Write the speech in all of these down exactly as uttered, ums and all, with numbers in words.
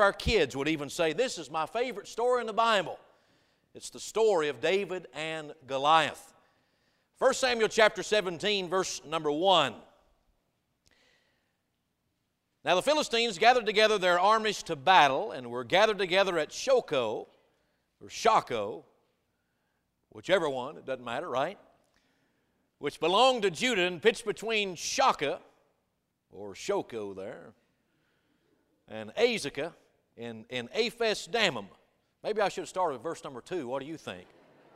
our kids would even say, this is my favorite story in the Bible. It's the story of David and Goliath. First Samuel chapter seventeen, verse number one. Now the Philistines gathered together their armies to battle, and were gathered together at Shoko, or Shako, whichever one, it doesn't matter, right? Which belonged to Judah, and pitched between Shaka, or Shoko there, and Azekah in, in Ephes Dammim. Maybe I should have started with verse number two. What do you think?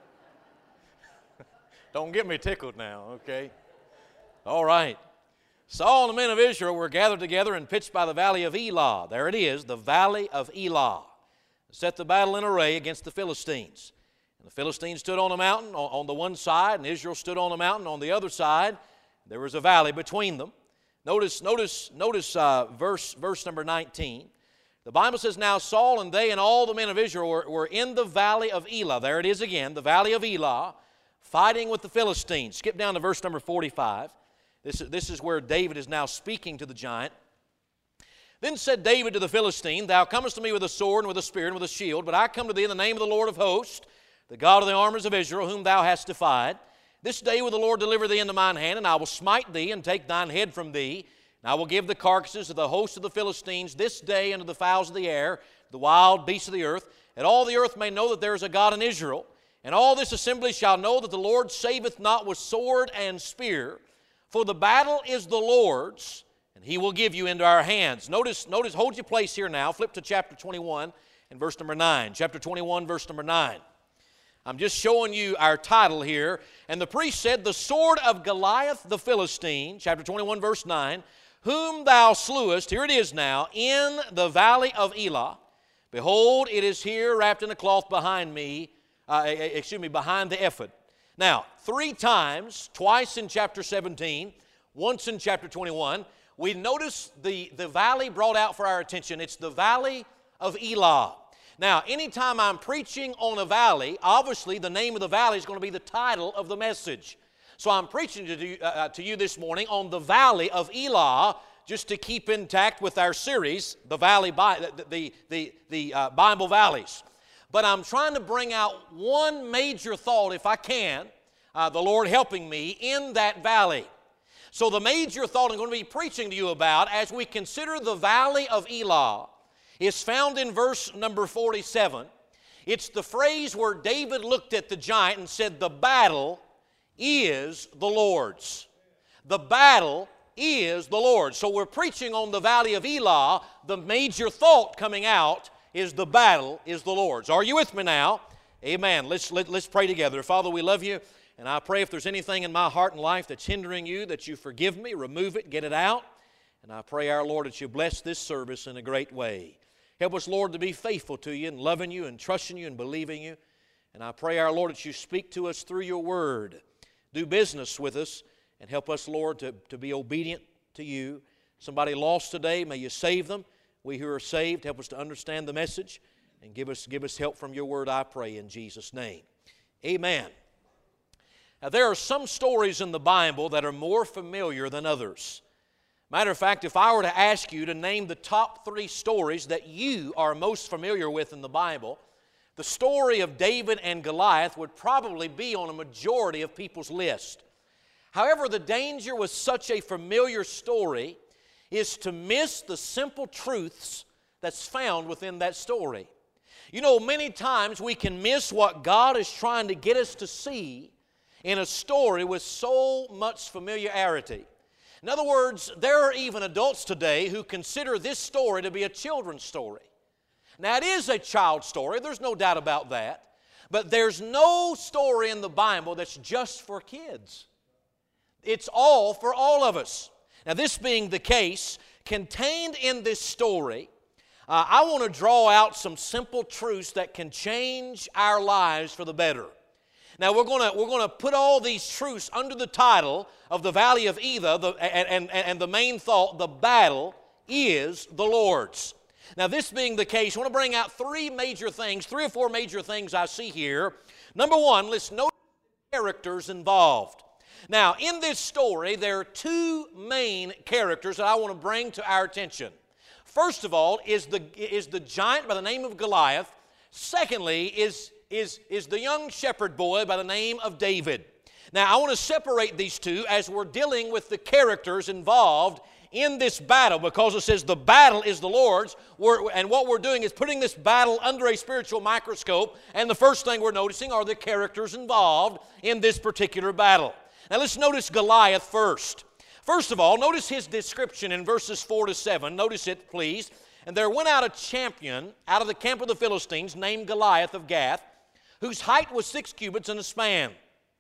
Don't get me tickled now, okay? All right. Saul and the men of Israel were gathered together and pitched by the valley of Elah. There it is, the valley of Elah. Set the battle in array against the Philistines. And the Philistines stood on a mountain on, on the one side, and Israel stood on a mountain on the other side. There was a valley between them. Notice, notice, notice uh, verse, verse number nineteen. The Bible says, now Saul and they and all the men of Israel were, were in the valley of Elah. There it is again, the valley of Elah, fighting with the Philistines. Skip down to verse number forty-five. This, this is where David is now speaking to the giant. Then said David to the Philistine, thou comest to me with a sword and with a spear and with a shield, but I come to thee in the name of the Lord of hosts, the God of the armies of Israel, whom thou hast defied. This day will the Lord deliver thee into mine hand, and I will smite thee and take thine head from thee. And I will give the carcasses of the host of the Philistines this day unto the fowls of the air, the wild beasts of the earth, and all the earth may know that there is a God in Israel. And all this assembly shall know that the Lord saveth not with sword and spear, for the battle is the Lord's, and He will give you into our hands. Notice, notice, hold your place here now. Flip to chapter twenty-one and verse number nine. Chapter twenty-one, verse number nine. I'm just showing you our title here. And the priest said, the sword of Goliath the Philistine, chapter twenty-one, verse nine, whom thou slewest, here it is now, in the valley of Elah. Behold, it is here wrapped in a cloth behind me, uh, excuse me, behind the ephod. Now, three times, twice in chapter seventeen, once in chapter twenty-one, we notice the, the valley brought out for our attention. It's the valley of Elah. Now, anytime I'm preaching on a valley, obviously the name of the valley is going to be the title of the message. So I'm preaching to you, uh, to you this morning on the valley of Elah, just to keep intact with our series, the valley, the, the, the, the uh, Bible valleys. But I'm trying to bring out one major thought, if I can, uh, the Lord helping me, in that valley. So the major thought I'm going to be preaching to you about as we consider the valley of Elah is found in verse number forty-seven. It's the phrase where David looked at the giant and said, the battle is the Lord's. The battle is the Lord's. So we're preaching on the valley of Elah. The major thought coming out is the battle is the Lord's. Are you with me now? Amen. Let's, let, let's pray together. Father, we love you, and I pray if there's anything in my heart and life that's hindering you, that you forgive me, remove it, get it out. And I pray, our Lord, that you bless this service in a great way. Help us, Lord, to be faithful to you and loving you and trusting you and believing you. And I pray, our Lord, that you speak to us through your word. Do business with us and help us, Lord, to, to be obedient to you. Somebody lost today, may you save them. We who are saved, help us to understand the message and give us, give us help from your word, I pray, in Jesus' name. Amen. Now, there are some stories in the Bible that are more familiar than others. Matter of fact, if I were to ask you to name the top three stories that you are most familiar with in the Bible, the story of David and Goliath would probably be on a majority of people's list. However, the danger with such a familiar story is to miss the simple truths that's found within that story. You know, many times we can miss what God is trying to get us to see in a story with so much familiarity. In other words, there are even adults today who consider this story to be a children's story. Now, it is a child story, there's no doubt about that, but there's no story in the Bible that's just for kids. It's all for all of us. Now, this being the case, contained in this story, uh, I want to draw out some simple truths that can change our lives for the better. Now, we're going to we're going to put all these truths under the title of the Valley of Elah, the, and, and, and the main thought, the battle is the Lord's. Now, this being the case, I want to bring out three major things, three or four major things I see here. Number one, let's note the characters involved. Now, in this story, there are two main characters that I want to bring to our attention. First of all is the, is the giant by the name of Goliath. Secondly is, is, is the young shepherd boy by the name of David. Now, I want to separate these two as we're dealing with the characters involved in this battle, because it says the battle is the Lord's, we're, and what we're doing is putting this battle under a spiritual microscope, and the first thing we're noticing are the characters involved in this particular battle. Now, let's notice Goliath first. First of all, notice his description in verses four to seven. Notice it, please. And there went out a champion out of the camp of the Philistines named Goliath of Gath, whose height was six cubits and a span.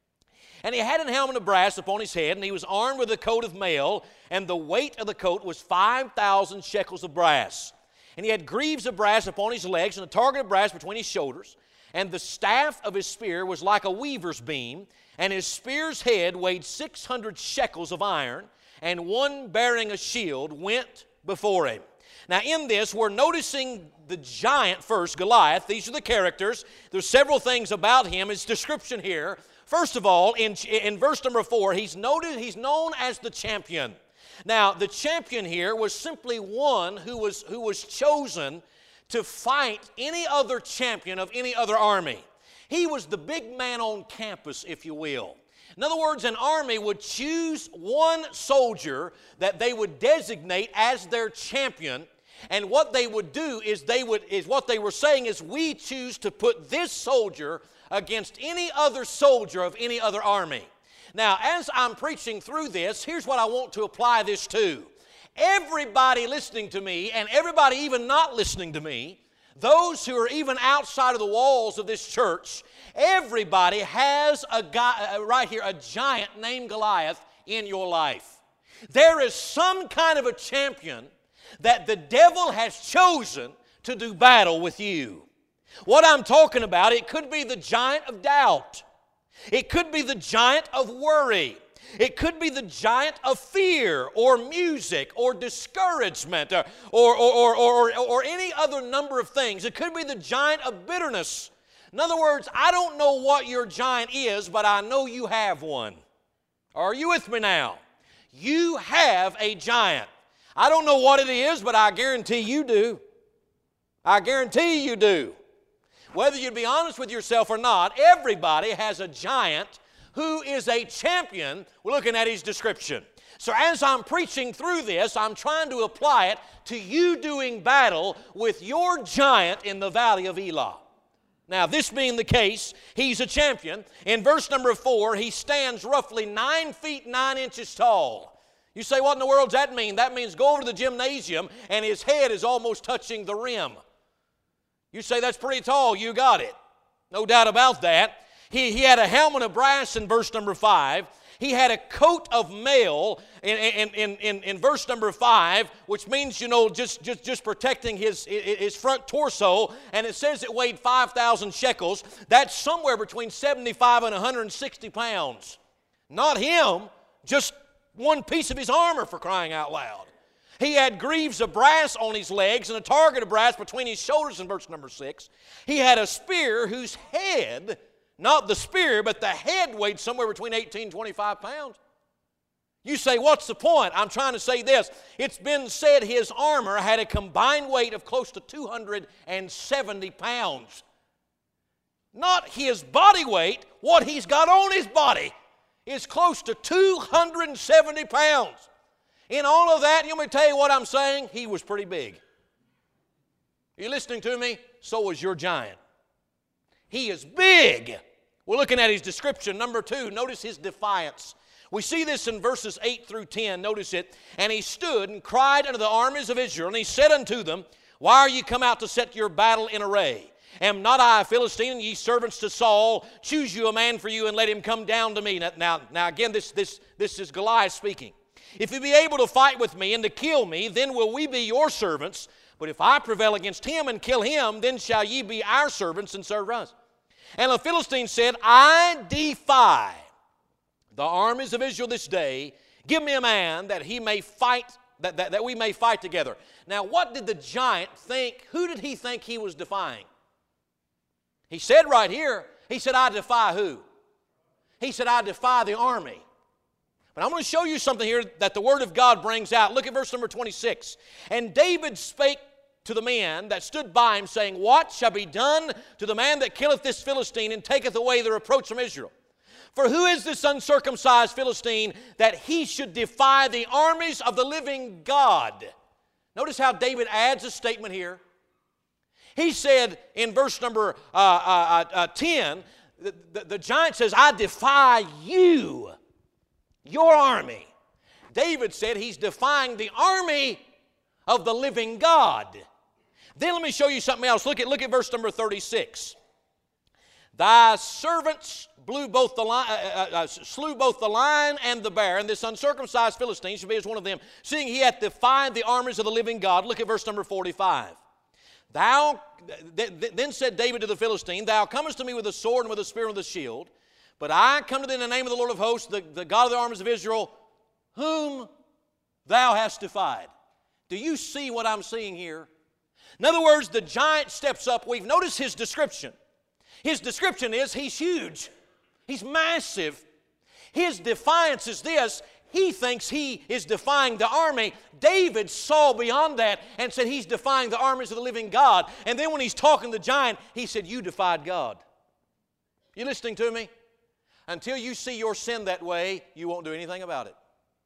And he had an helmet of brass upon his head, and he was armed with a coat of mail, and the weight of the coat was five thousand shekels of brass. And he had greaves of brass upon his legs, and a target of brass between his shoulders. And the staff of his spear was like a weaver's beam, and his spear's head weighed six hundred shekels of iron, and one bearing a shield went before him. Now in this, we're noticing the giant first, Goliath. These are the characters. There's several things about him. His description here. First of all, in, in verse number four, he's noted, he's known as the champion. Now, the champion here was simply one who was, who was chosen to fight any other champion of any other army. He was the big man on campus, if you will. In other words, an army would choose one soldier that they would designate as their champion. And what they would do is they would, is what they were saying is, we choose to put this soldier against any other soldier of any other army. Now, as I'm preaching through this, here's what I want to apply this to. Everybody listening to me, and everybody even not listening to me, those who are even outside of the walls of this church, everybody has a guy, uh, right here, a giant named Goliath in your life. There is some kind of a champion that the devil has chosen to do battle with you. What I'm talking about, it could be the giant of doubt. It could be the giant of worry. It could be the giant of fear or music or discouragement or, or, or, or, or, or any other number of things. It could be the giant of bitterness. In other words, I don't know what your giant is, but I know you have one. Are you with me now? You have a giant. I don't know what it is, but I guarantee you do. I guarantee you do. Whether you'd be honest with yourself or not, everybody has a giant who is a champion. We're looking at his description. So as I'm preaching through this, I'm trying to apply it to you doing battle with your giant in the valley of Elah. Now, this being the case, he's a champion. In verse number four, he stands roughly nine feet nine inches tall. You say, what in the world does that mean? That means go over to the gymnasium and his head is almost touching the rim. You say, that's pretty tall. You got it. No doubt about that. He, he had a helmet of brass in verse number five. He had a coat of mail in, in, in, in, in verse number five, which means, you know, just, just, just protecting his, his front torso. And it says it weighed five thousand shekels. That's somewhere between seventy-five and one hundred sixty pounds. Not him, just one piece of his armor, for crying out loud. He had greaves of brass on his legs and a target of brass between his shoulders in verse number six. He had a spear whose head, not the spear, but the head weighed somewhere between eighteen and twenty-five pounds. You say, what's the point? I'm trying to say this. It's been said his armor had a combined weight of close to two hundred seventy pounds. Not his body weight, what he's got on his body is close to two hundred seventy pounds. In all of that, you want me to tell you what I'm saying? He was pretty big. Are you listening to me? So was your giant. He is big. We're looking at his description. Number two, notice his defiance. We see this in verses eight through ten. Notice it. And he stood and cried unto the armies of Israel, and he said unto them, why are ye come out to set your battle in array? Am not I a Philistine, and ye servants to Saul? Choose you a man for you, and let him come down to me. Now, now, now again, this, this, this is Goliath speaking. If you be able to fight with me and to kill me, then will we be your servants. But if I prevail against him and kill him, then shall ye be our servants and serve us. And the Philistine said, I defy the armies of Israel this day. Give me a man that he may fight, that, that, that we may fight together. Now, what did the giant think? Who did he think he was defying? He said right here, he said, I defy who? He said, I defy the army. But I'm going to show you something here that the Word of God brings out. Look at verse number twenty-six. And David spake to the men that stood by him, saying, What shall be done to the man that killeth this Philistine and taketh away the reproach from Israel? For who is this uncircumcised Philistine that he should defy the armies of the living God? Notice how David adds a statement here. He said in verse number uh, uh, uh, ten, the, the, the giant says, I defy you, your army. David said he's defying the army of the living God. Then let me show you something else. Look at, look at verse number thirty-six. Thy servants blew both the lion, uh, uh, slew both the lion and the bear, and this uncircumcised Philistine shall be as one of them, seeing he hath defied the armies of the living God. Look at verse number forty-five. Thou, th- th- then said David to the Philistine, Thou comest to me with a sword and with a spear and with a shield, but I come to thee in the name of the Lord of hosts, the, the God of the armies of Israel, whom thou hast defied. Do you see what I'm seeing here? In other words, the giant steps up. We've noticed his description. His description is he's huge. He's massive. His defiance is this. He thinks he is defying the army. David saw beyond that and said he's defying the armies of the living God. And then when he's talking to the giant, he said, you defied God. You listening to me? Until you see your sin that way, you won't do anything about it.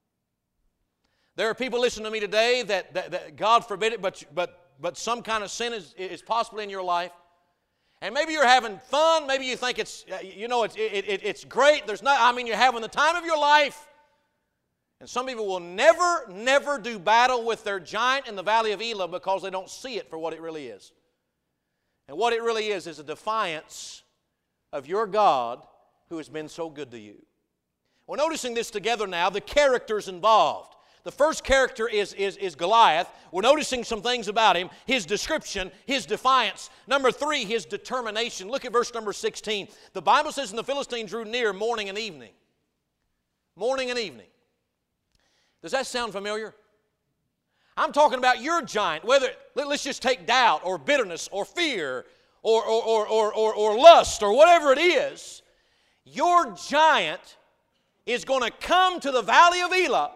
There are people listening to me today that, that, that God forbid it, but, but, but some kind of sin is, is possible in your life. And maybe you're having fun. Maybe you think it's, you know, it's, it, it, it's great. There's not, I mean, you're having the time of your life. And some people will never, never do battle with their giant in the valley of Elah because they don't see it for what it really is. And what it really is is a defiance of your God who has been so good to you. We're noticing this together now, the characters involved. The first character is, is, is Goliath. We're noticing some things about him. His description, his defiance. Number three, his determination. Look at verse number sixteen. The Bible says, and the Philistine drew near morning and evening. Morning and evening. Does that sound familiar? I'm talking about your giant. Whether, let's just take doubt or bitterness or fear or, or, or, or, or, or lust or whatever it is. Your giant is going to come to the valley of Elah,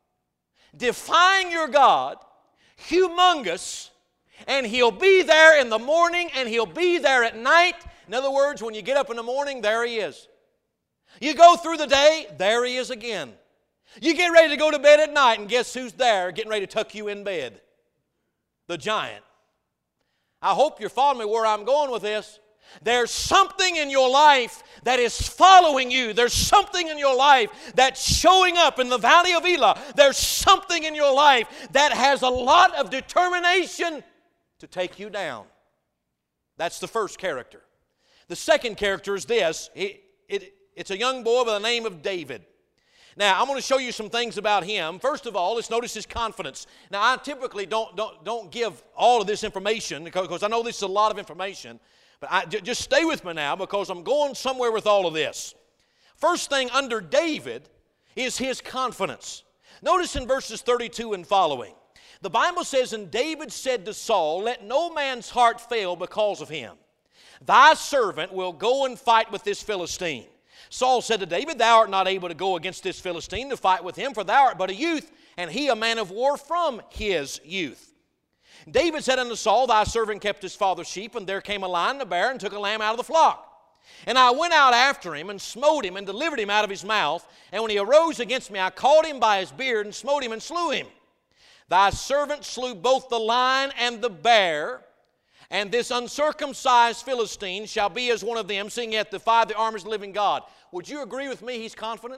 defying your God, humongous, and he'll be there in the morning and he'll be there at night. In other words, when you get up in the morning, there he is. You go through the day, there he is again. You get ready to go to bed at night, and guess who's there getting ready to tuck you in bed? The giant. I hope you're following me where I'm going with this. There's something in your life that is following you. There's something in your life that's showing up in the valley of Elah. There's something in your life that has a lot of determination to take you down. That's the first character. The second character is this. It, it, it's a young boy by the name of David. Now, I'm going to show you some things about him. First of all, let's notice his confidence. Now, I typically don't, don't, don't give all of this information because I know this is a lot of information. But I, j- just stay with me now because I'm going somewhere with all of this. First thing under David is his confidence. Notice in verses thirty-two and following. The Bible says, and David said to Saul, let no man's heart fail because of him. Thy servant will go and fight with this Philistine. Saul said to David, thou art not able to go against this Philistine to fight with him, for thou art but a youth, and he a man of war from his youth. David said unto Saul, thy servant kept his father's sheep, and there came a lion and a bear, and took a lamb out of the flock. And I went out after him, and smote him, and delivered him out of his mouth. And when he arose against me, I caught him by his beard, and smote him, and slew him. Thy servant slew both the lion and the bear, and this uncircumcised Philistine shall be as one of them, seeing he hath defied the armies of the living God. Would you agree with me he's confident?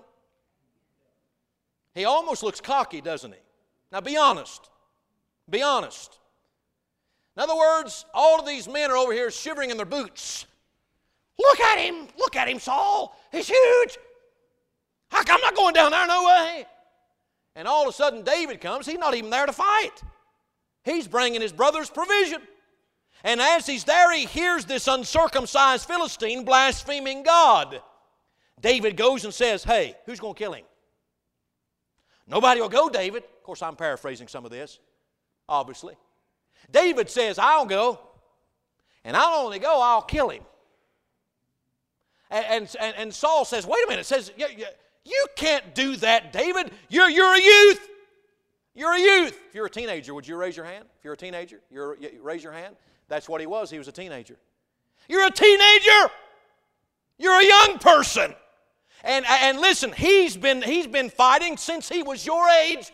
He almost looks cocky, doesn't he? Now be honest. Be honest. In other words, all of these men are over here shivering in their boots. Look at him. Look at him, Saul. He's huge. How come I'm not going down there? No way. And all of a sudden David comes. He's not even there to fight. He's bringing his brother's provision. And as he's there, he hears this uncircumcised Philistine blaspheming God. David goes and says, hey, who's going to kill him? Nobody will go, David. Of course, I'm paraphrasing some of this, obviously. David says, I'll go. And I'll only go, I'll kill him. And, and, and Saul says, wait a minute. Says, you, you, You can't do that, David. You're, you're a youth. You're a youth. If you're a teenager, would you raise your hand? If you're a teenager, you're, you raise your hand. That's what he was. He was a teenager. You're a teenager. You're a young person. And, and listen, he's been, he's been fighting since he was your age.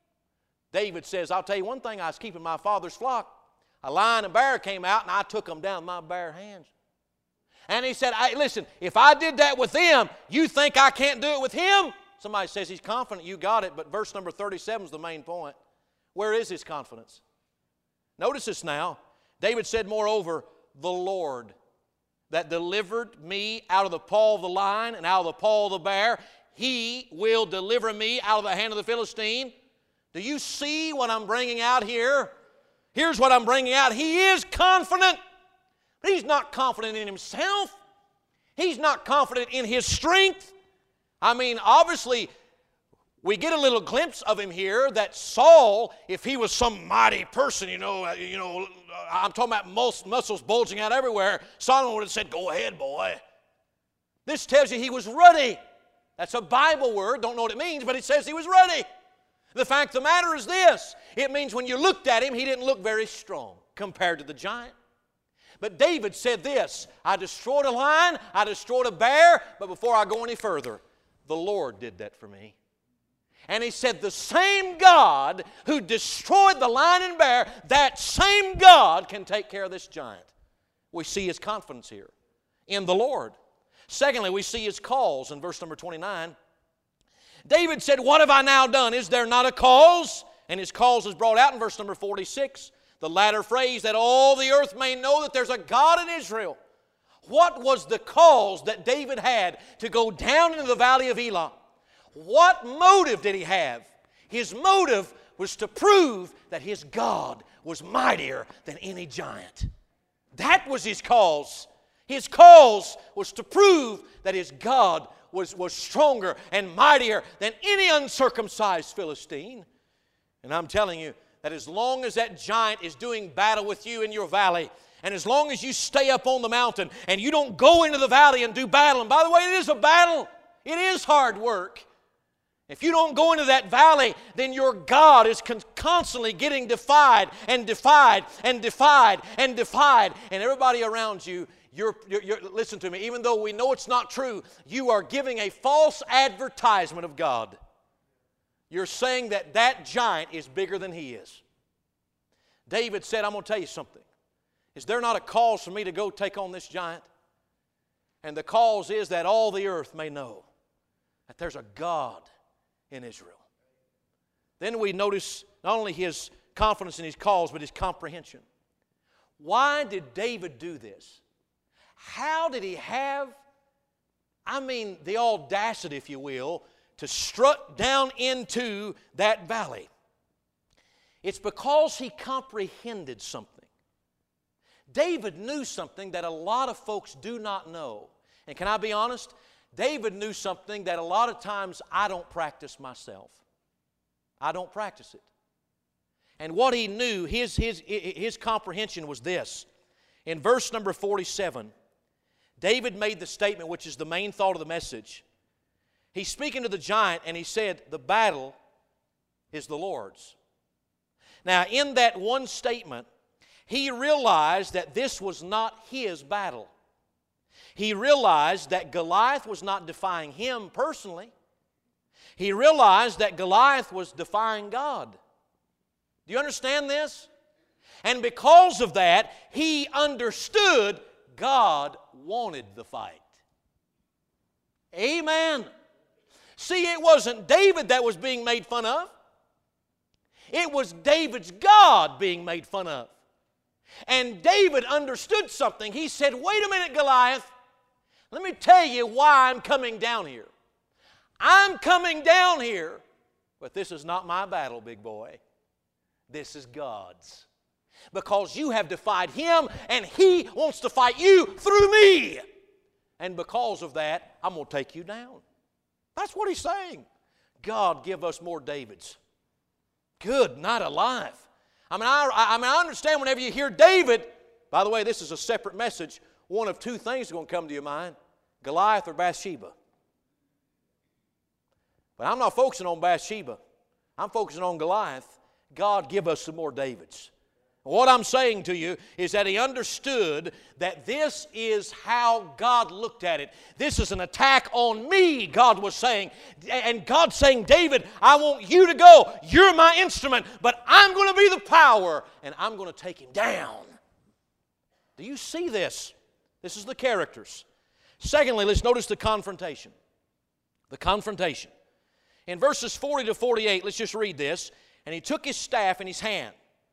David says, I'll tell you one thing, I was keeping my father's flock. A lion and bear came out, and I took them down with my bare hands. And he said, I, listen, if I did that with them, you think I can't do it with him? Somebody says he's confident you got it, but verse number thirty-seven is the main point. Where is his confidence? Notice this now. David said, moreover, the Lord that delivered me out of the paw of the lion and out of the paw of the bear, he will deliver me out of the hand of the Philistine. Do you see what I'm bringing out here? Here's what I'm bringing out. He is confident, but he's not confident in himself. He's not confident in his strength. I mean, obviously, we get a little glimpse of him here that Saul, if he was some mighty person, you know, you know, I'm talking about mus- muscles bulging out everywhere, Solomon would have said, go ahead, boy. This tells you he was ruddy. That's a Bible word. Don't know what it means, but it says he was ruddy. The fact of the matter is this. It means when you looked at him, he didn't look very strong compared to the giant. But David said this, I destroyed a lion, I destroyed a bear, but before I go any further, the Lord did that for me. And he said, the same God who destroyed the lion and bear, that same God can take care of this giant. We see his confidence here in the Lord. Secondly, we see his cause in verse number twenty-nine. David said, what have I now done? Is there not a cause? And his cause is brought out in verse number forty-six. The latter phrase, that all the earth may know that there's a God in Israel. What was the cause that David had to go down into the valley of Elah? What motive did he have? His motive was to prove that his God was mightier than any giant. That was his cause. His cause was to prove that his God was, was stronger and mightier than any uncircumcised Philistine. And I'm telling you that as long as that giant is doing battle with you in your valley, and as long as you stay up on the mountain and you don't go into the valley and do battle, and by the way, it is a battle. It is hard work. If you don't go into that valley, then your God is con- constantly getting defied and defied and defied and defied. And everybody around you, you're, you're, you're, listen to me, even though we know it's not true, you are giving a false advertisement of God. You're saying that that giant is bigger than he is. David said, I'm going to tell you something. Is there not a cause for me to go take on this giant? And the cause is that all the earth may know that there's a God in Israel. Then we notice not only his confidence in his cause, but his comprehension. Why did David do this? How did he have, I mean, the audacity, if you will, to strut down into that valley? It's because he comprehended something. David knew something that a lot of folks do not know. And can I be honest? David knew something that a lot of times I don't practice myself. I don't practice it. And what he knew, his, his, his comprehension was this. In verse number forty-seven, David made the statement, which is the main thought of the message. He's speaking to the giant, and he said, the battle is the Lord's. Now, in that one statement, he realized that this was not his battle. He realized that Goliath was not defying him personally. He realized that Goliath was defying God. Do you understand this? And because of that, he understood God wanted the fight. Amen. See, it wasn't David that was being made fun of. It was David's God being made fun of. And David understood something. He said, wait a minute, Goliath. Let me tell you why I'm coming down here. I'm coming down here, but this is not my battle, big boy. This is God's. Because you have defied Him, and He wants to fight you through me. And because of that, I'm going to take you down. That's what He's saying. God, give us more Davids. Good night alive. I mean, I, I mean, I understand whenever you hear David, by the way, this is a separate message. One of two things is going to come to your mind, Goliath or Bathsheba. But I'm not focusing on Bathsheba. I'm focusing on Goliath. God, give us some more Davids. What I'm saying to you is that he understood that this is how God looked at it. This is an attack on me, God was saying. And God's saying, David, I want you to go. You're my instrument, but I'm going to be the power, and I'm going to take him down. Do you see this? This is the characters. Secondly, let's notice the confrontation. The confrontation. In verses forty to forty-eight, let's just read this. And he took his staff in his hand,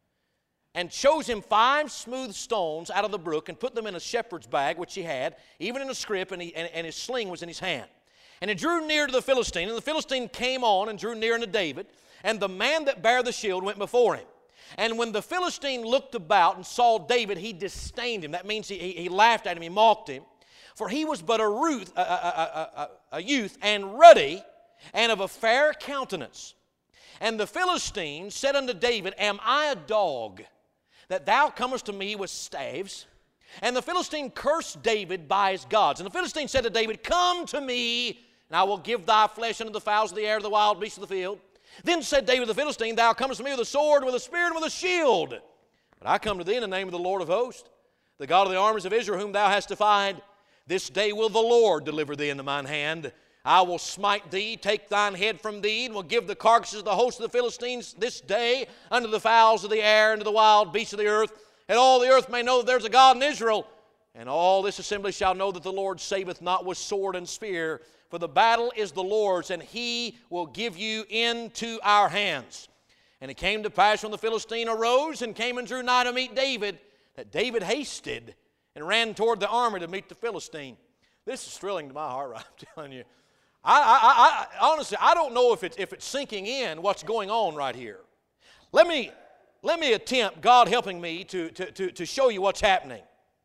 and chose him five smooth stones out of the brook, and put them in a shepherd's bag, which he had, even in a scrip, and, he, and, and his sling was in his hand. And he drew near to the Philistine, and the Philistine came on and drew near unto David, and the man that bare the shield went before him. And when the Philistine looked about and saw David, he disdained him. That means he, he, he laughed at him, he mocked him. For he was but a, Ruth, a, a, a, a, a youth, and ruddy, and of a fair countenance. And the Philistine said unto David, Am I a dog, that thou comest to me with staves? And the Philistine cursed David by his gods. And the Philistine said to David, Come to me, and I will give thy flesh unto the fowls of the air, to the wild beasts of the field. Then said David the Philistine, Thou comest to me with a sword, with a spear, and with a shield. But I come to thee in the name of the Lord of hosts, the God of the armies of Israel, whom thou hast defied. This day will the Lord deliver thee into mine hand. I will smite thee, take thine head from thee, and will give the carcasses of the host of the Philistines this day unto the fowls of the air, and to the wild beasts of the earth. And all the earth may know that there is a God in Israel. And all this assembly shall know that the Lord saveth not with sword and spear. For the battle is the Lord's, and he will give you into our hands. And it came to pass when the Philistine arose and came and drew nigh to meet David, that David hasted and ran toward the army to meet the Philistine. This is thrilling to my heart, I'm telling you. I, I, I, honestly, I don't know if it's, if it's sinking in what's going on right here. Let me, let me attempt, God helping me, to, to, to, to show you what's happening.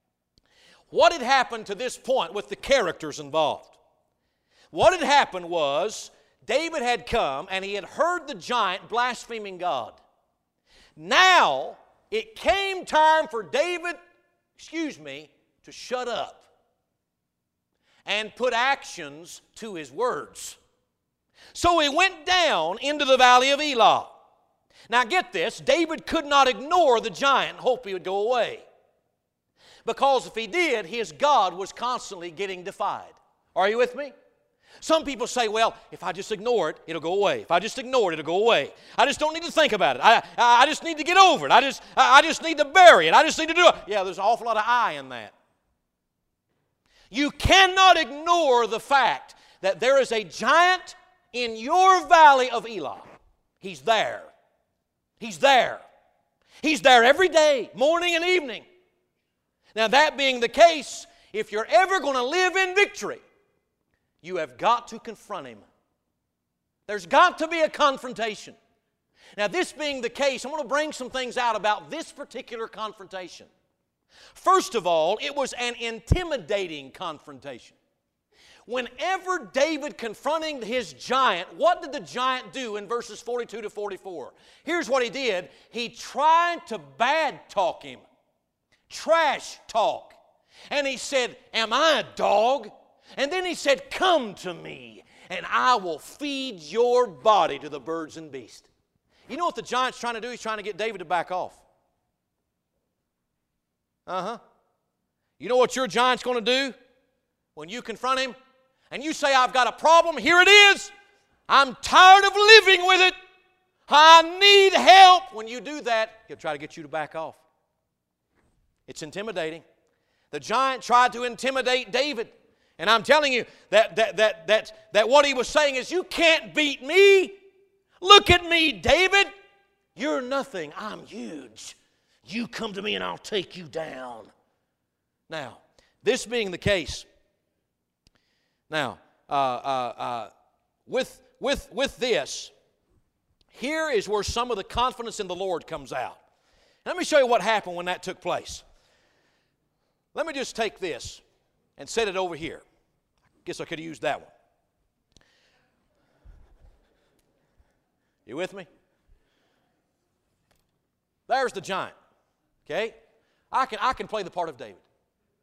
What had happened to this point with the characters involved? What had happened was David had come and he had heard the giant blaspheming God. Now it came time for David, excuse me, to shut up and put actions to his words. So he went down into the valley of Elah. Now get this, David could not ignore the giant and hope he would go away. Because if he did, his God was constantly getting defied. Are you with me? Some people say, well, if I just ignore it, it'll go away. If I just ignore it, it'll go away. I just don't need to think about it. I, I, I just need to get over it. I just, I just need to bury it. I just need to do it. Yeah, there's an awful lot of I in that. You cannot ignore the fact that there is a giant in your valley of Elah. He's there. He's there. He's there every day, morning and evening. Now, that being the case, if you're ever going to live in victory, you have got to confront him. There's got to be a confrontation. Now, this being the case, I'm going to bring some things out about this particular confrontation. First of all, it was an intimidating confrontation. Whenever David confronting his giant, what did the giant do in verses forty-two to forty-four? Here's what he did. He tried to bad talk him. Trash talk. And he said, Am I a dog? And then he said, Come to me, and I will feed your body to the birds and beasts. You know what the giant's trying to do? He's trying to get David to back off. Uh-huh. You know what your giant's going to do when you confront him? And you say, I've got a problem. Here it is. I'm tired of living with it. I need help. When you do that, he'll try to get you to back off. It's intimidating. The giant tried to intimidate David. And I'm telling you that, that, that, that, that what he was saying is, you can't beat me. Look at me, David. You're nothing. I'm huge. You come to me and I'll take you down. Now, this being the case, now, uh, uh, uh, with, with, with this, here is where some of the confidence in the Lord comes out. Let me show you what happened when that took place. Let me just take this and set it over here. I guess I could have used that one. You with me? There's the giant. Okay? I can, I can play the part of David.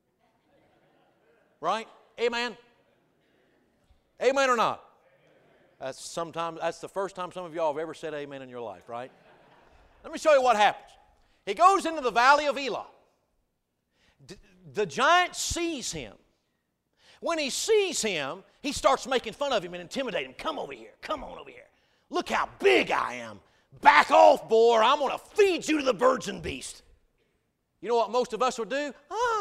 Right? Amen? Amen or not? That's sometimes that's the first time some of y'all have ever said amen in your life, right? Let me show you what happens. He goes into the valley of Elah. D- the giant sees him. When he sees him, he starts making fun of him and intimidating him. Come over here. Come on over here. Look how big I am. Back off, boy, or I'm going to feed you to the birds and beasts. You know what most of us would do?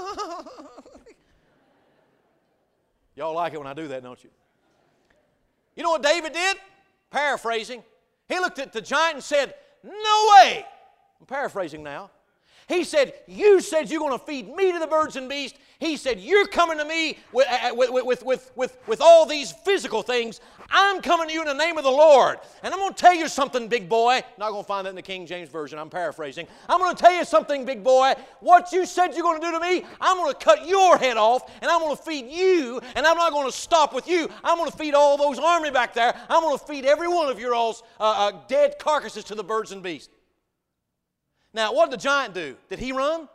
Y'all like it when I do that, don't you? You know what David did? Paraphrasing. He looked at the giant and said, no way. I'm paraphrasing now. He said, you said you're going to feed me to the birds and beasts. He said, you're coming to me with, with, with, with, with, with all these physical things. I'm coming to you in the name of the Lord. And I'm going to tell you something, big boy. Not going to find that in the King James Version. I'm paraphrasing. I'm going to tell you something, big boy. What you said you're going to do to me, I'm going to cut your head off, and I'm going to feed you, and I'm not going to stop with you. I'm going to feed all those army back there. I'm going to feed every one of your all's uh, uh, dead carcasses to the birds and beasts. Now, what did the giant do? Did he run?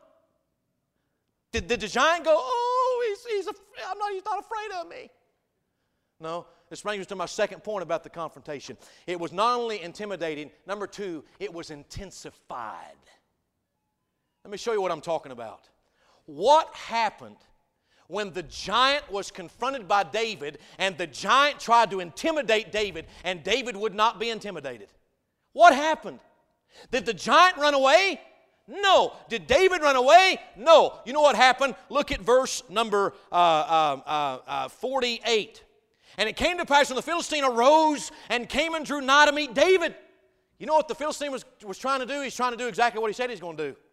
Did, did the giant go, oh, he's, he's a, I'm not, he's not afraid of me? No. This brings us to my second point about the confrontation. It was not only intimidating, number two, it was intensified. Let me show you what I'm talking about. What happened when the giant was confronted by David and the giant tried to intimidate David and David would not be intimidated? What happened? Did the giant run away? No. Did David run away? No. You know what happened? Look at verse number uh, uh, uh, uh, forty-eight. And it came to pass when the Philistine arose and came and drew nigh to meet David. You know what the Philistine was, was trying to do? He's trying to do exactly what he said he's going to do.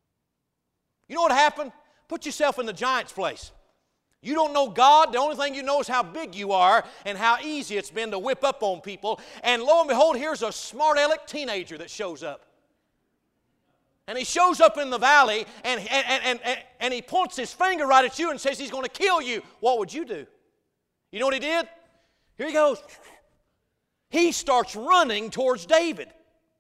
You know what happened? Put yourself in the giant's place. You don't know God. The only thing you know is how big you are and how easy it's been to whip up on people. And lo and behold, here's a smart aleck teenager that shows up. And he shows up in the valley and, and, and, and, and he points his finger right at you and says he's going to kill you. What would you do? You know what he did? Here he goes. He starts running towards David.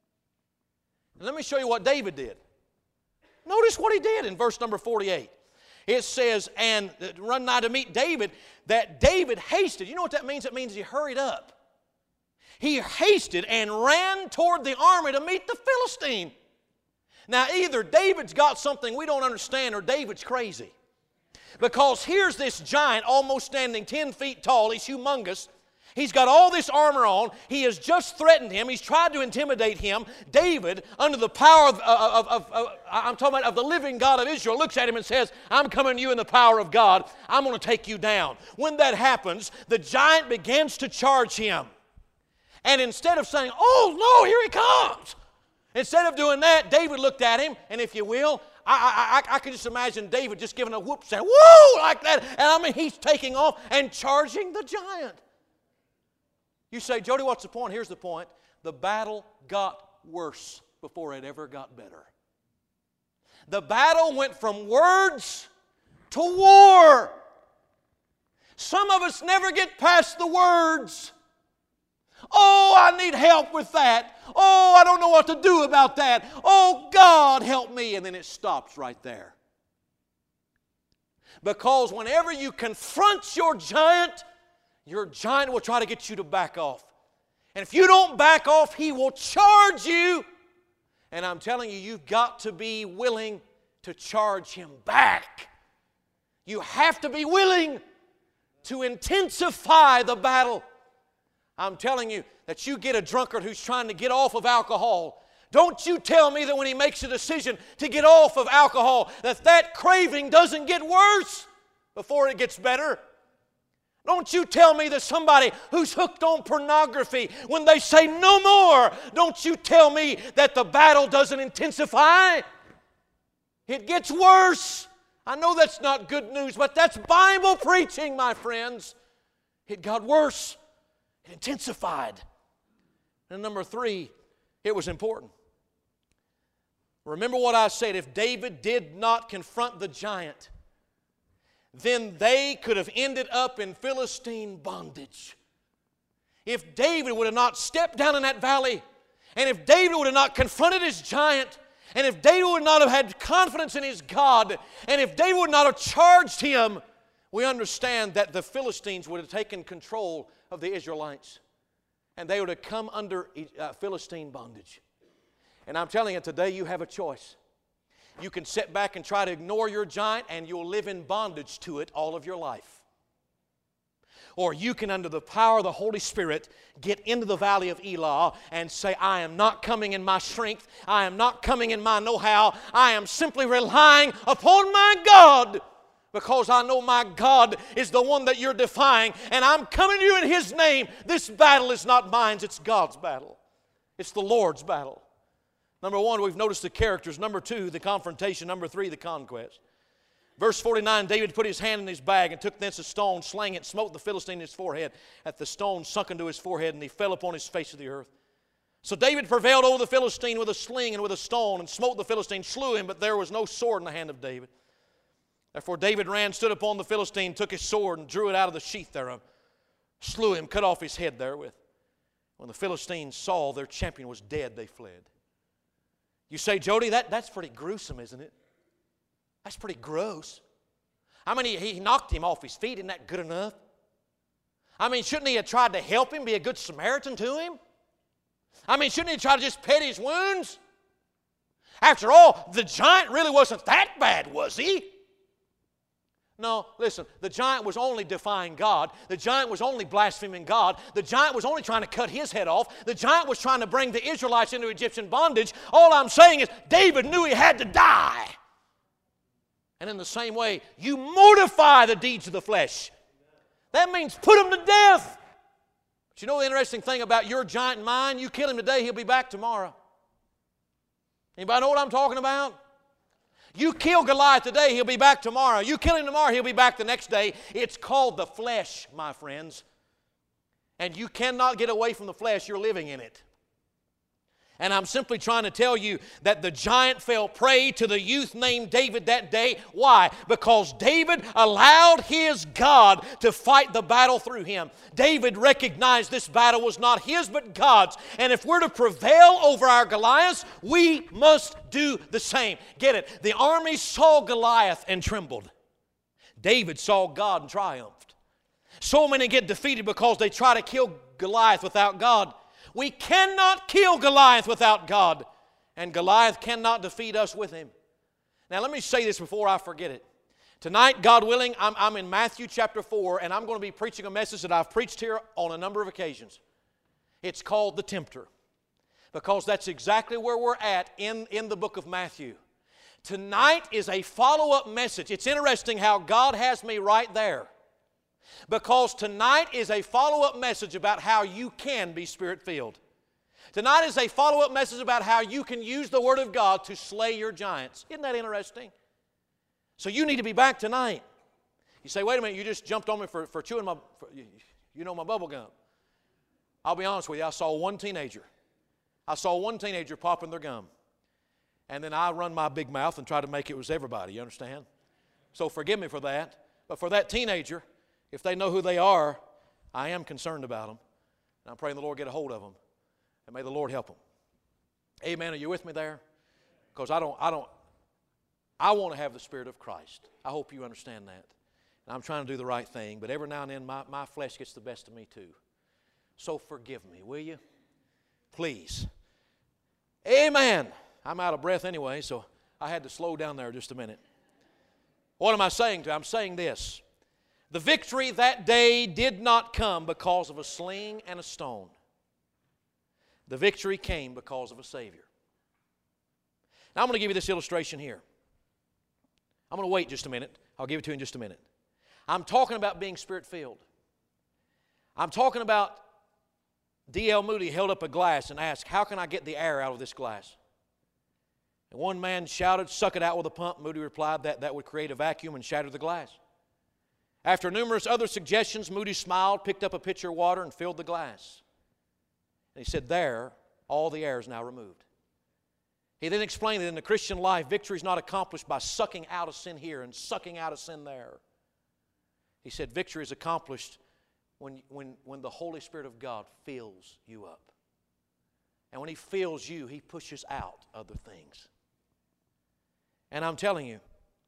And let me show you what David did. Notice what he did in verse number forty-eight. It says, and run nigh to meet David, that David hasted. You know what that means? It means he hurried up. He hasted and ran toward the army to meet the Philistine. Now, either David's got something we don't understand or David's crazy. Because here's this giant almost standing ten feet tall. He's humongous. He's got all this armor on. He has just threatened him. He's tried to intimidate him. David, under the power of, of, of, of I'm talking about of the living God of Israel, looks at him and says, I'm coming to you in the power of God. I'm going to take you down. When that happens, the giant begins to charge him. And instead of saying, oh, no, here he comes. Instead of doing that, David looked at him, and if you will, I, I, I, I can just imagine David just giving a whoop, saying, woo, like that. And I mean, he's taking off and charging the giant. You say, Jody, what's the point? Here's the point. The battle got worse before it ever got better. The battle went from words to war. Some of us never get past the words. Oh, I need help with that. Oh, I don't know what to do about that. Oh, God, help me. And then it stops right there. Because whenever you confront your giant, your giant will try to get you to back off. And if you don't back off, he will charge you. And I'm telling you, you've got to be willing to charge him back. You have to be willing to intensify the battle. I'm telling you that you get a drunkard who's trying to get off of alcohol. Don't you tell me that when he makes a decision to get off of alcohol, that that craving doesn't get worse before it gets better. Don't you tell me that somebody who's hooked on pornography, when they say no more, don't you tell me that the battle doesn't intensify. It gets worse. I know that's not good news, but that's Bible preaching, my friends. It got worse. It intensified. And number three, it was important. Remember what I said, if David did not confront the giant, then they could have ended up in Philistine bondage. If David would have not stepped down in that valley, and if David would have not confronted his giant, and if David would not have had confidence in his God, and if David would not have charged him, we understand that the Philistines would have taken control of the Israelites. and they were to come under uh, Philistine bondage. And I'm telling you, today you have a choice. You can sit back and try to ignore your giant, and you'll live in bondage to it all of your life. Or you can, under the power of the Holy Spirit, get into the valley of Elah and say, I am not coming in my strength. I am not coming in my know-how. I am simply relying upon my God, because I know my God is the one that you're defying, and I'm coming to you in His name. This battle is not mine, it's God's battle. It's the Lord's battle. Number one, we've noticed the characters. Number two, the confrontation. Number three, the conquest. Verse forty-nine, David put his hand in his bag and took thence a stone, slang it, smote the Philistine in his forehead. At the stone sunk into his forehead, and he fell upon his face to the earth. So David prevailed over the Philistine with a sling and with a stone, and smote the Philistine, slew him, but there was no sword in the hand of David. Therefore David ran, stood upon the Philistine, took his sword, and drew it out of the sheath thereof, slew him, cut off his head therewith. When the Philistines saw their champion was dead, they fled. You say, Jody, that, that's pretty gruesome, isn't it? That's pretty gross. I mean, he, he knocked him off his feet. Isn't that good enough? I mean, shouldn't he have tried to help him, be a good Samaritan to him? I mean, shouldn't he try to just pet his wounds? After all, the giant really wasn't that bad, was he? No, listen, the giant was only defying God. The giant was only blaspheming God. The giant was only trying to cut his head off. The giant was trying to bring the Israelites into Egyptian bondage. All I'm saying is David knew he had to die. And in the same way, you mortify the deeds of the flesh. That means put them to death. But you know the interesting thing about your giant and mine? You kill him today, he'll be back tomorrow. Anybody know what I'm talking about? You kill Goliath today, he'll be back tomorrow. You kill him tomorrow, he'll be back the next day. It's called the flesh, my friends. And you cannot get away from the flesh, you're living in it. And I'm simply trying to tell you that the giant fell prey to the youth named David that day. Why? Because David allowed his God to fight the battle through him. David recognized this battle was not his but God's. And if we're to prevail over our Goliaths, we must do the same. Get it? The army saw Goliath and trembled. David saw God and triumphed. So many get defeated because they try to kill Goliath without God. We cannot kill Goliath without God, and Goliath cannot defeat us with him. Now let me say this before I forget it. Tonight, God willing, I'm, I'm in Matthew chapter four, and I'm going to be preaching a message that I've preached here on a number of occasions. It's called The Tempter, because that's exactly where we're at in, in the book of Matthew. Tonight is a follow-up message. It's interesting how God has me right there. Because tonight is a follow-up message about how you can be Spirit-filled. Tonight is a follow-up message about how you can use the Word of God to slay your giants. Isn't that interesting? So you need to be back tonight. You say, wait a minute, you just jumped on me for, for chewing my, for, you know, my bubble gum. I'll be honest with you, I saw one teenager. I saw one teenager popping their gum. And then I run my big mouth and try to make it was everybody, you understand? So forgive me for that. But for that teenager, if they know who they are, I am concerned about them. And I'm praying the Lord get a hold of them. And may the Lord help them. Amen. Are you with me there? Because I don't, I don't, I want to have the Spirit of Christ. I hope you understand that. And I'm trying to do the right thing, but every now and then my, my flesh gets the best of me too. So forgive me, will you? Please. Amen. I'm out of breath anyway, so I had to slow down there just a minute. What am I saying to you? I'm saying this. The victory that day did not come because of a sling and a stone. The victory came because of a Savior. Now I'm going to give you this illustration here. I'm going to wait just a minute. I'll give it to you in just a minute. I'm talking about being Spirit-filled. I'm talking about D L Moody held up a glass and asked, how can I get the air out of this glass? And one man shouted, suck it out with a pump. Moody replied that that would create a vacuum and shatter the glass. After numerous other suggestions, Moody smiled, picked up a pitcher of water, and filled the glass. And he said, there, all the air is now removed. He then explained that in the Christian life, victory is not accomplished by sucking out a sin here and sucking out a sin there. He said, victory is accomplished when, when, when the Holy Spirit of God fills you up. And when He fills you, He pushes out other things. And I'm telling you,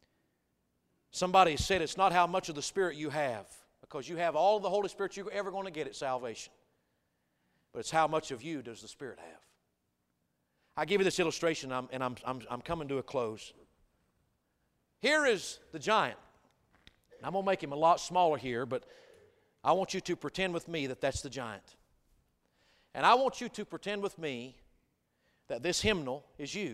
somebody said it's not how much of the Spirit you have, because you have all of the Holy Spirit you're ever going to get at salvation. but it's how much of you does the Spirit have. I give you this illustration, I'm, and I'm, I'm, I'm coming to a close. Here is the giant. I'm going to make him a lot smaller here, but I want you to pretend with me that that's the giant. And I want you to pretend with me that this hymnal is you.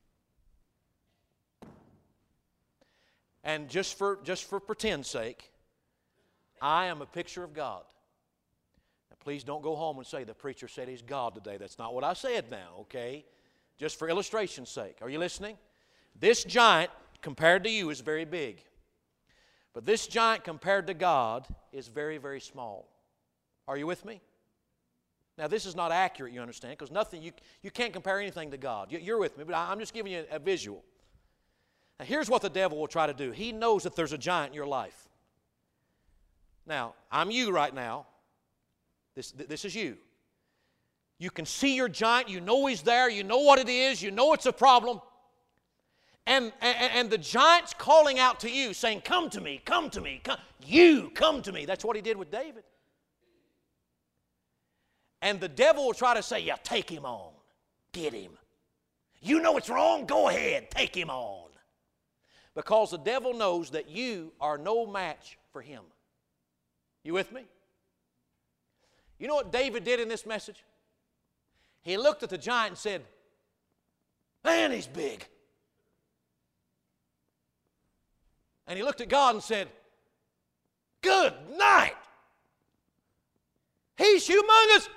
And just for, just for pretend's sake, I am a picture of God. Now, please don't go home and say the preacher said he's God today. That's not what I said now, okay? Just for illustration's sake. Are you listening? This giant, compared to you, is very big. But this giant, compared to God, is very, very small. Are you with me? Now, this is not accurate, you understand, because nothing, you, you can't compare anything to God. You, you're with me, but I'm just giving you a, a visual. Now, here's what the devil will try to do. He knows that there's a giant in your life. Now, I'm you right now. This, this is you. You can see your giant. You know he's there. You know what it is. You know it's a problem. And, and, and the giant's calling out to you, saying, come to me, come to me, come. You, come to me. That's what he did with David. And the devil will try to say, yeah, take him on. Get him. You know it's wrong? Go ahead. Take him on. Because the devil knows that you are no match for him. You with me? You know what David did in this message? He looked at the giant and said, man, he's big. And he looked at God and said, good night. He's humongous.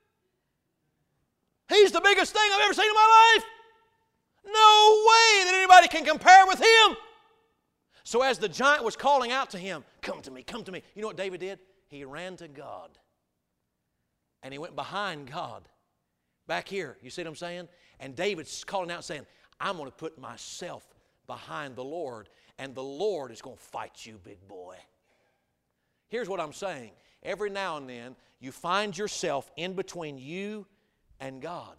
He's the biggest thing I've ever seen in my life. No way that anybody can compare with him. So as the giant was calling out to him, come to me, come to me. You know what David did? He ran to God. And he went behind God. Back here, you see what I'm saying? And David's calling out saying, I'm going to put myself behind the Lord, and the Lord is going to fight you, big boy. Here's what I'm saying. Every now and then, you find yourself in between you and God.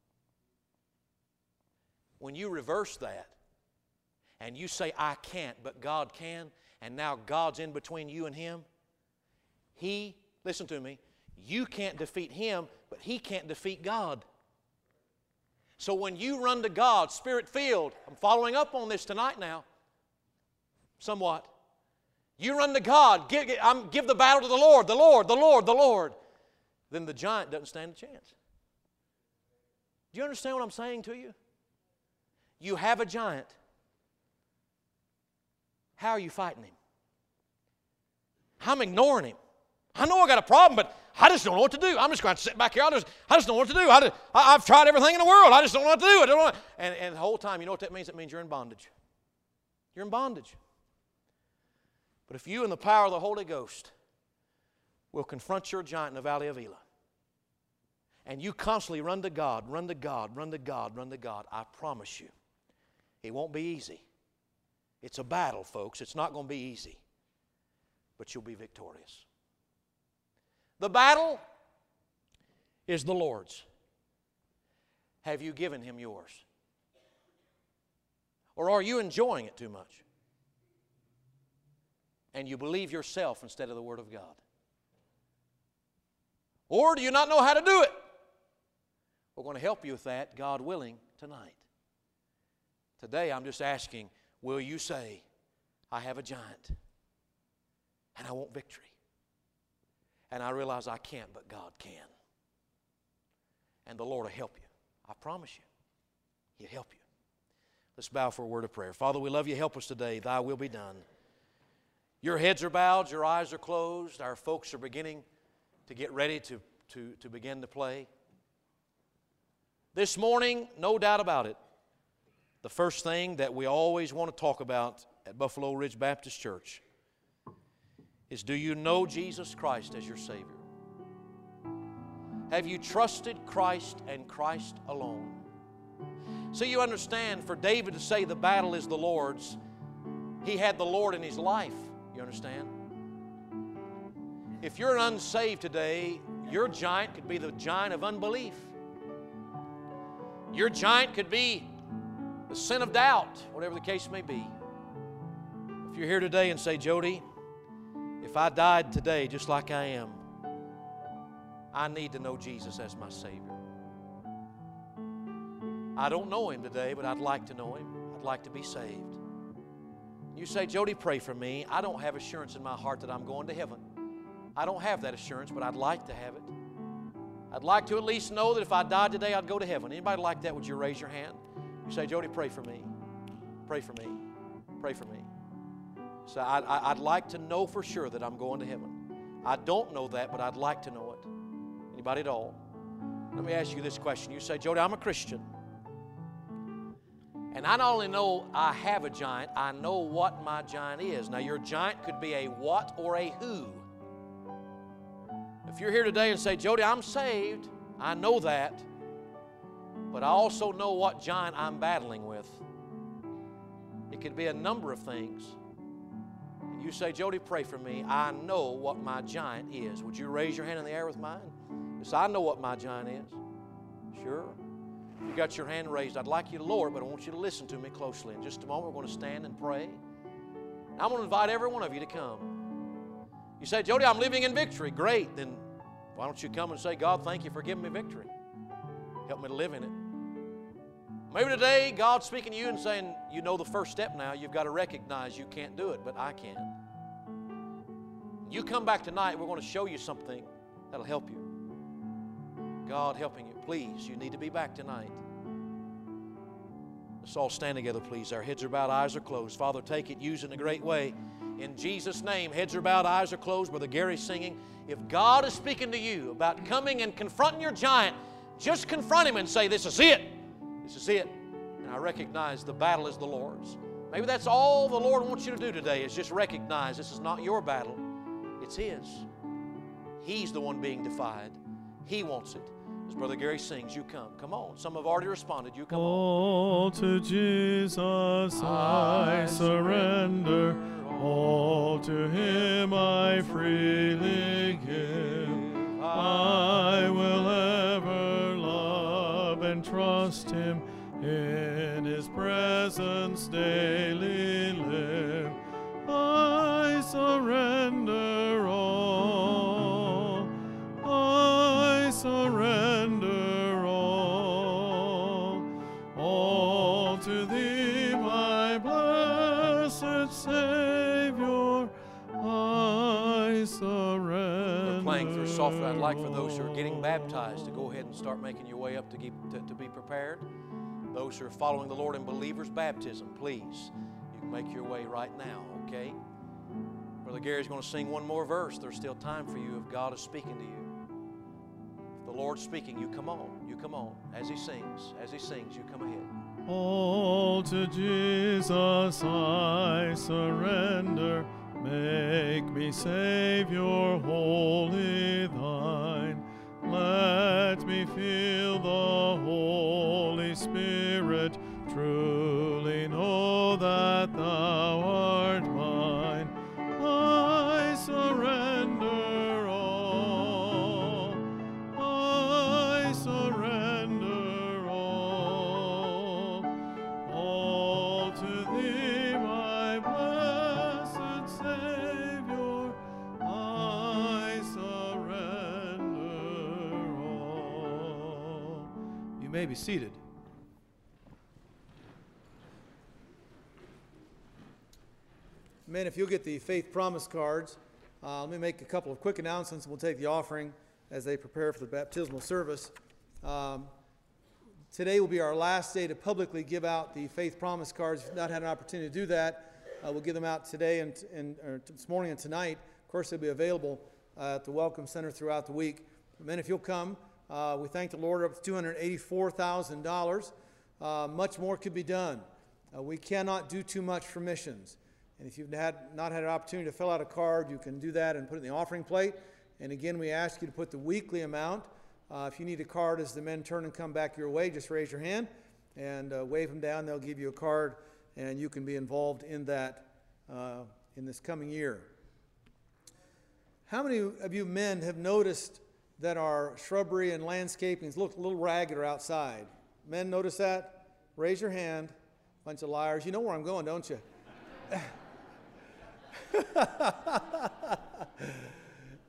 When you reverse that, and you say, I can't, but God can, and now God's in between you and Him, He, listen to me, you can't defeat Him, but He can't defeat God. So when you run to God, Spirit-filled, I'm following up on this tonight now, somewhat. You run to God, give, I'm, give the battle to the Lord, the Lord, the Lord, the Lord. Then the giant doesn't stand a chance. Do you understand what I'm saying to you? You have a giant. How are you fighting him? I'm ignoring him. I know I got a problem, but I just don't know what to do. I'm just going to sit back here. I just, I just don't know what to do. I just, I, I've tried everything in the world. I just don't know what to do. I don't know. And, and the whole time, you know what that means? It means you're in bondage. You're in bondage. But if you in the power of the Holy Ghost will confront your giant in the valley of Elah, and you constantly run to God, run to God, run to God, run to God, I promise you, it won't be easy. It's a battle, folks. It's not going to be easy. But you'll be victorious. The battle is the Lord's. Have you given Him yours? Or are you enjoying it too much? And you believe yourself instead of the Word of God? Or do you not know how to do it? We're going to help you with that, God willing, tonight. Today I'm just asking, will you say, I have a giant and I want victory? And I realize I can't, but God can. And the Lord will help you. I promise you, He'll help you. Let's bow for a word of prayer. Father, we love you. Help us today. Thy will be done. Your heads are bowed. Your eyes are closed. Our folks are beginning to get ready to, to, to begin to play. This morning, no doubt about it, the first thing that we always want to talk about at Buffalo Ridge Baptist Church is, do you know Jesus Christ as your Savior? Have you trusted Christ and Christ alone? So you understand, for David to say the battle is the Lord's, he had the Lord in his life. You understand? If you're unsaved today, your giant could be the giant of unbelief. Your giant could be the sin of doubt, whatever the case may be. If you're here today and say, Jody, if I died today just like I am, I need to know Jesus as my Savior. I don't know Him today, but I'd like to know Him. I'd like to be saved. You say, Jody, pray for me. I don't have assurance in my heart that I'm going to heaven. I don't have that assurance, but I'd like to have it. I'd like to at least know that if I died today, I'd go to heaven. Anybody like that? Would you raise your hand? You say, Jody, pray for me. Pray for me. Pray for me. So I'd, I'd like to know for sure that I'm going to heaven. I don't know that, but I'd like to know it. Anybody at all? Let me ask you this question. You say, Jody, I'm a Christian. And I not only know I have a giant, I know what my giant is. Now, your giant could be a what or a who. If you're here today and say, Jody, I'm saved, I know that, but I also know what giant I'm battling with. It could be a number of things. You say, Jody, pray for me. I know what my giant is. Would you raise your hand in the air with mine? Yes, I know what my giant is. Sure. You got your hand raised. I'd like you to lower it, but I want you to listen to me closely. In just a moment, we're going to stand and pray. And I'm going to invite every one of you to come. You say, Jody, I'm living in victory. Great. Then why don't you come and say, God, thank you for giving me victory. Help me to live in it. Maybe today God's speaking to you and saying, you know the first step now. You've got to recognize you can't do it, but I can. You come back tonight, we're going to show you something that'll help you. God helping you. Please, you need to be back tonight. Let's all stand together, please. Our heads are bowed, eyes are closed. Father, take it, use it in a great way. In Jesus' name, heads are bowed, eyes are closed. Brother Gary's singing. If God is speaking to you about coming and confronting your giant, just confront him and say, this is it. This is it. And I recognize the battle is the Lord's. Maybe that's all the Lord wants you to do today is just recognize this is not your battle. It's His. He's the one being defied. He wants it. As Brother Gary sings, you come. Come on. Some have already responded. You come on. All to Jesus I surrender. All to Him I freely give. I will ever love and trust Him. In His presence daily live. I surrender all. I surrender all. All to Thee, my blessed Savior, I surrender. We're playing through softly. I'd like for those who are getting baptized to go ahead and start making your way up to, keep, to, to be prepared. Those who are following the Lord in believers' baptism, please, you can make your way right now, okay? Brother Gary's going to sing one more verse. There's still time for you if God is speaking to you. If the Lord's speaking, you come on. You come on. As He sings, as He sings, you come ahead. All to Jesus I surrender. Make me Savior wholly Thine. Let me feel the Holy Spirit, truly know that Thou art mine. I surrender all. I surrender all. All to Thee, my blessed Savior, I surrender all. You may be seated. Men, if you'll get the faith promise cards, uh, let me make a couple of quick announcements. We'll take the offering as they prepare for the baptismal service. Um, today will be our last day to publicly give out the faith promise cards. If you've not had an opportunity to do that, uh, we'll give them out today and, and or this morning and tonight. Of course, they'll be available uh, at the Welcome Center throughout the week. Men, if you'll come, uh, we thank the Lord up to two hundred eighty-four thousand dollars. Uh, much more could be done. Uh, we cannot do too much for missions. And if you've had, not had an opportunity to fill out a card, you can do that and put it in the offering plate. And again, we ask you to put the weekly amount. Uh, if you need a card as the men turn and come back your way, just raise your hand and uh, wave them down. They'll give you a card, and you can be involved in that uh, in this coming year. How many of you men have noticed that our shrubbery and landscapings look a little ragged or outside? Men notice that? Raise your hand. Bunch of liars. You know where I'm going, don't you?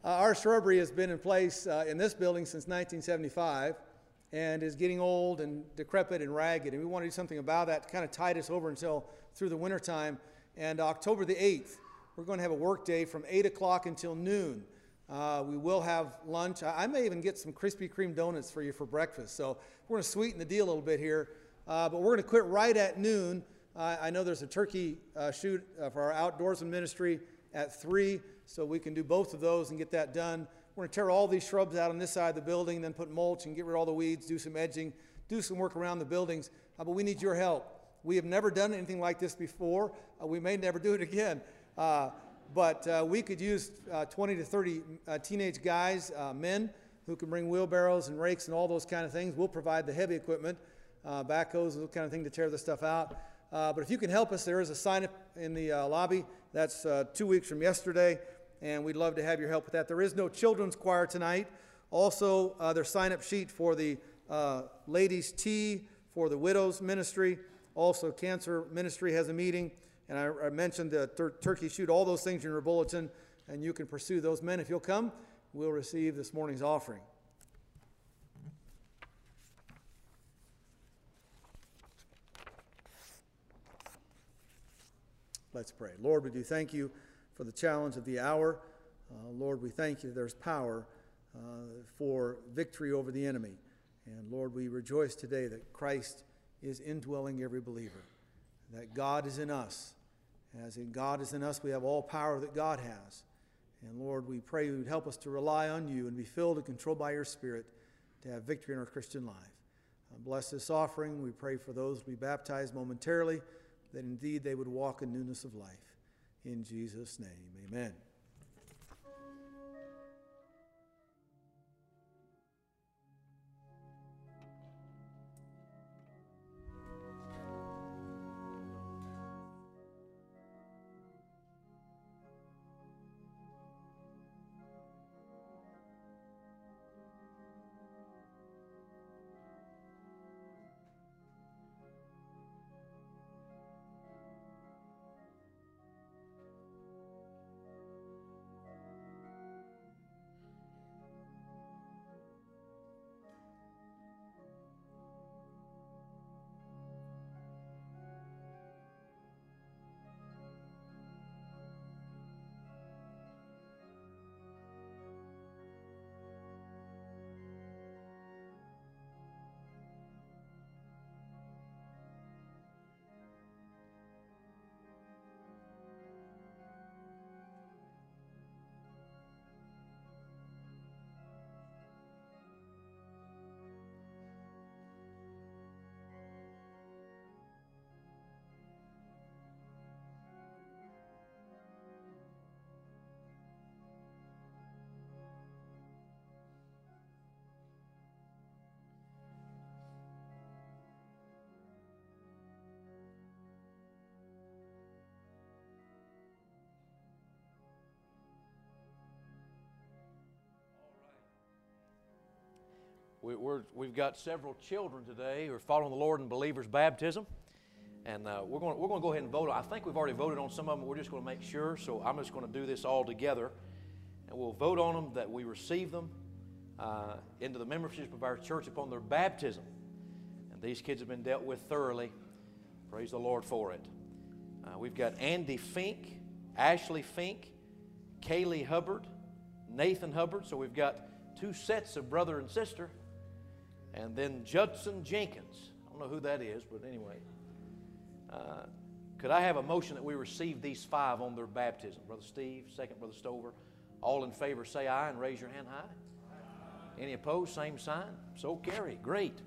Uh, our shrubbery has been in place uh, in this building since nineteen seventy-five and is getting old and decrepit and ragged. And we want to do something about that to kind of tide us over until through the wintertime. And October the eighth, we're going to have a work day from eight o'clock until noon. Uh, we will have lunch. I, I may even get some Krispy Kreme donuts for you for breakfast. So we're going to sweeten the deal a little bit here. Uh, but we're going to quit right at noon. Uh, I know there's a turkey uh, shoot uh, for our outdoorsman ministry at three, so we can do both of those and get that done. We're going to tear all these shrubs out on this side of the building, then put mulch and get rid of all the weeds, do some edging, do some work around the buildings. Uh, but we need your help. We have never done anything like this before. Uh, we may never do it again. Uh, but uh, we could use uh, twenty to thirty uh, teenage guys, uh, men, who can bring wheelbarrows and rakes and all those kind of things. We'll provide the heavy equipment, uh, backhoes, those kind of thing to tear this stuff out. Uh, but if you can help us, there is a sign-up in the uh, lobby. That's uh, two weeks from yesterday, and we'd love to have your help with that. There is no children's choir tonight. Also, uh, there's sign-up sheet for the uh, ladies' tea, for the widows' ministry. Also, cancer ministry has a meeting, and I, I mentioned the tur- turkey shoot, all those things in your bulletin, and you can pursue those men. If you'll come, we'll receive this morning's offering. Let's pray. Lord, we do thank you for the challenge of the hour. Uh, Lord, we thank you there's power uh, for victory over the enemy. And Lord, we rejoice today that Christ is indwelling every believer, that God is in us. As in God is in us, we have all power that God has. And Lord, we pray you would help us to rely on you and be filled and controlled by your Spirit to have victory in our Christian life. Uh, bless this offering. We pray for those to be baptized momentarily, that indeed they would walk in newness of life. In Jesus' name, amen. We, we're, we've got several children today who are following the Lord in believers' baptism. And uh, we're going we're going to go ahead and vote. I think we've already voted on some of them, but we're just going to make sure. So I'm just going to do this all together. And we'll vote on them that we receive them uh, into the membership of our church upon their baptism. And these kids have been dealt with thoroughly. Praise the Lord for it. Uh, we've got Andy Fink, Ashley Fink, Kaylee Hubbard, Nathan Hubbard. So we've got two sets of brother and sister. And then Judson Jenkins. I don't know who that is, but anyway. Uh, could I have a motion that we receive these five on their baptism? Brother Steve, second Brother Stover. All in favor say aye and raise your hand high. Aye. Any opposed, same sign. So carry. Great.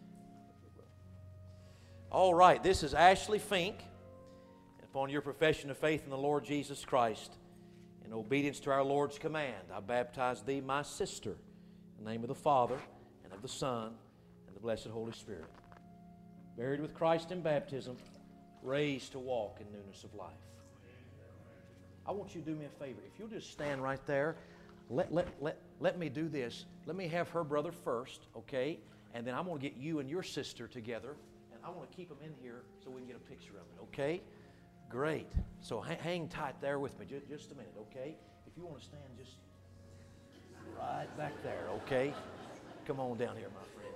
All right, this is Ashley Fink. Upon your profession of faith in the Lord Jesus Christ, in obedience to our Lord's command, I baptize thee, my sister, in the name of the Father, and of the Son, and the blessed Holy Spirit. Buried with Christ in baptism, raised to walk in newness of life. I want you to do me a favor. If you'll just stand right there, let, let, let, let me do this. Let me have her brother first, okay? And then I'm going to get you and your sister together, and I want to keep them in here so we can get a picture of it, okay? Great. So hang, hang tight there with me just, just a minute, okay? If you want to stand, just Right back there, okay? Come on down here, my friend.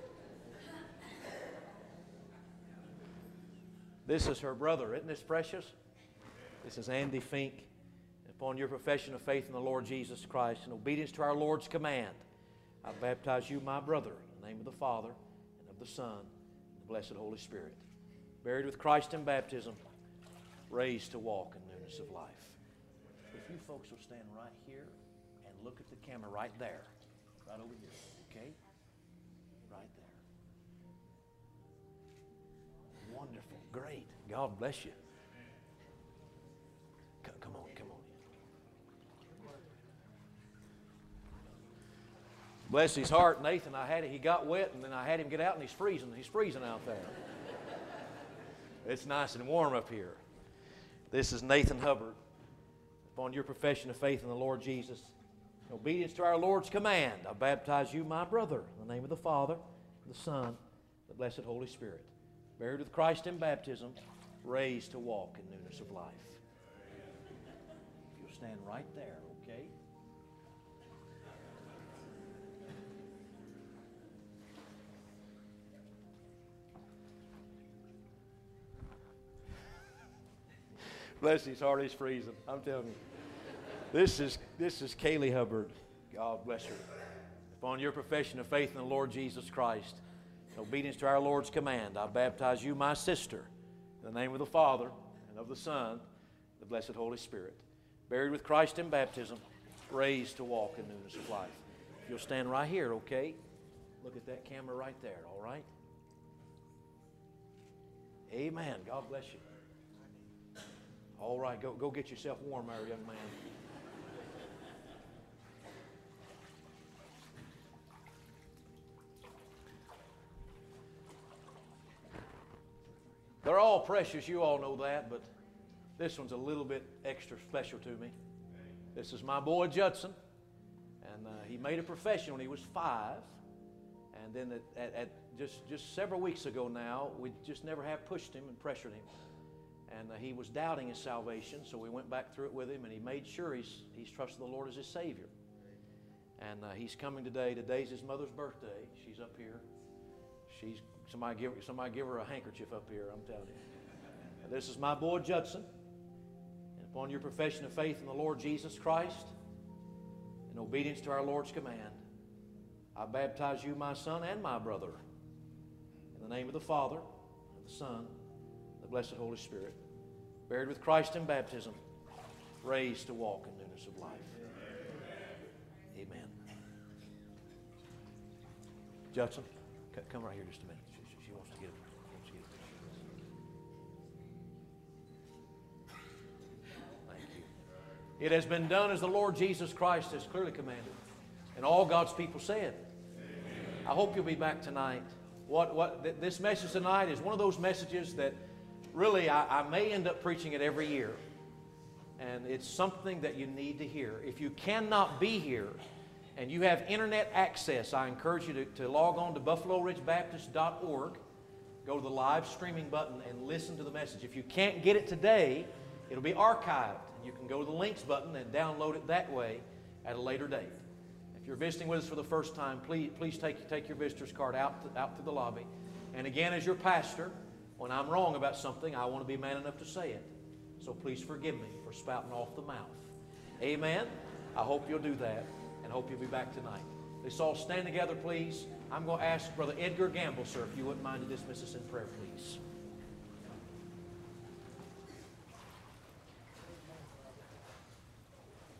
This is her brother. Isn't this precious? This is Andy Fink. Upon your profession of faith in the Lord Jesus Christ and obedience to our Lord's command, I baptize you, my brother, in the name of the Father, and of the Son, and the blessed Holy Spirit. Buried with Christ in baptism, raised to walk in newness of life. If you folks will stand right here and look at the camera right there, right over here, okay? Right there. Wonderful, great. God bless you. Come, come on, come on. Bless his heart, Nathan. I had it, he got wet, and then I had him get out, and he's freezing. He's freezing out there. It's nice and warm up here. This is Nathan Hubbard. Upon your profession of faith in the Lord Jesus, in obedience to our Lord's command, I baptize you, my brother, in the name of the Father, the Son, the blessed Holy Spirit. Buried with Christ in baptism, raised to walk in newness of life. You'll stand right there, okay? Bless his heart, he's freezing. I'm telling you. This is, this is Kaylee Hubbard. God bless her. Upon your profession of faith in the Lord Jesus Christ, in obedience to our Lord's command, I baptize you, my sister, in the name of the Father, and of the Son, the blessed Holy Spirit. Buried with Christ in baptism, raised to walk in newness of life. You'll stand right here, okay? Look at that camera right there, all right? Amen. God bless you. All right, go, go get yourself warm there, young man. They're all precious, you all know that, but this one's a little bit extra special to me. This is my boy Judson, and uh, he made a profession when he was five, and then at, at, at just, just several weeks ago now, we just never have pushed him and pressured him. And uh, he was doubting his salvation, so we went back through it with him, and he made sure he's, he's trusted the Lord as his Savior. And uh, he's coming today. Today's his mother's birthday. She's up here. She's somebody give somebody give her a handkerchief up here. I'm telling you. This is my boy Judson. And upon your profession of faith in the Lord Jesus Christ, in obedience to our Lord's command, I baptize you, my son and my brother, in the name of the Father, and the Son, the blessed Holy Spirit, buried with Christ in baptism, raised to walk in newness of life. Amen. Judson, come right here just a minute. She, she wants to get it. Wants to get it. Thank you. It has been done as the Lord Jesus Christ has clearly commanded, and all God's people said. I hope you'll be back tonight. What what th- this message tonight is one of those messages that really, I, I may end up preaching it every year, and it's something that you need to hear. If you cannot be here and you have internet access, I encourage you to, to log on to buffalo ridge baptist dot org, go to the live streaming button, and listen to the message. If you can't get it today, it'll be archived. You can go to the links button and download it that way at a later date. If you're visiting with us for the first time, please, please take, take your visitor's card out, to, out to the lobby. And again, as your pastor, when I'm wrong about something, I want to be man enough to say it. So please forgive me for spouting off the mouth. Amen? I hope you'll do that, and hope you'll be back tonight. Let's all stand together, please. I'm going to ask Brother Edgar Gamble, sir, if you wouldn't mind to dismiss us in prayer, please.